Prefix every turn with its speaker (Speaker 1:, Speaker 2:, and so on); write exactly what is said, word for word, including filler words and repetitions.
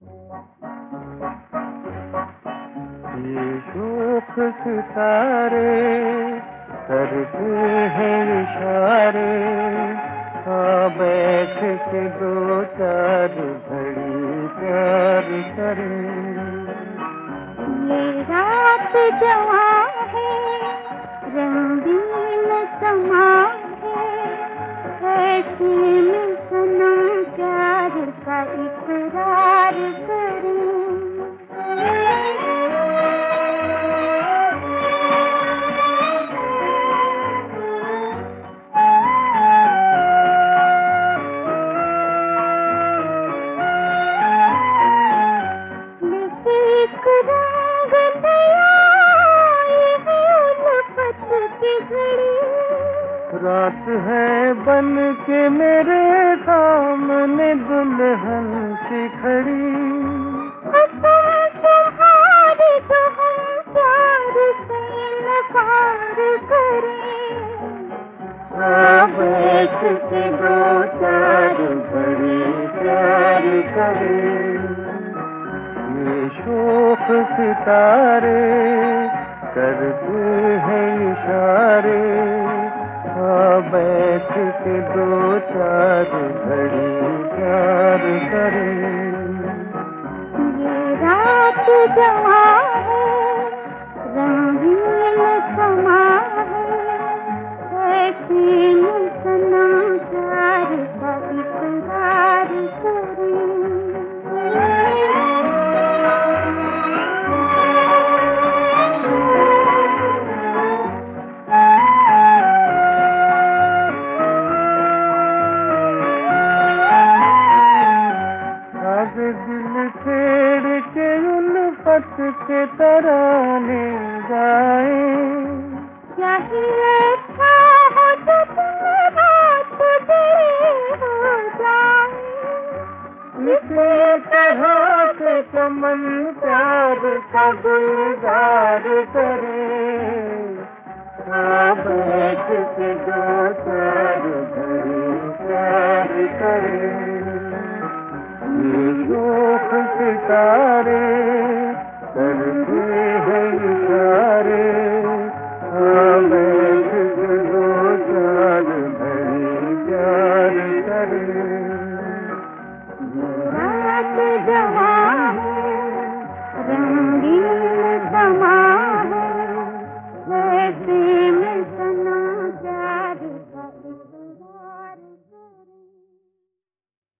Speaker 1: ये शोख सितारे करते हैं इशारे, हाँ बैठ के दो चार घड़ी प्यार करें।
Speaker 2: ये रात जवां है, रंगीन समा है, ऐसे में सनम प्यार का इकरार करें।
Speaker 1: रात है बन के मेरे सामने दुल्हन सी खड़ी,
Speaker 2: तुम्हारे तो हम प्यार से इनकार करें।
Speaker 1: बैठ के दो चार घड़ी प्यार करें। ये शोख सितारे करते हैं इशारे, बैठ के दो चार घड़ी प्यार करें।
Speaker 2: ये रात जवां है, रंगीन समा है, ऐसे में सनम प्यार का इकरार करें।
Speaker 1: दिल छेड़ के उल्फत के तराने गाए,
Speaker 2: चाहिए अच्छा हो तो तुम रात तेरे हो जाए।
Speaker 1: इसी तरह से चमन प्यार का गुलजार करे, बैठ के दो चार घड़ी प्यार करे। ये शोख सितारे करते हैं इशारे, बैठ के दो चार घड़ी प्यार करें।
Speaker 2: रात जवां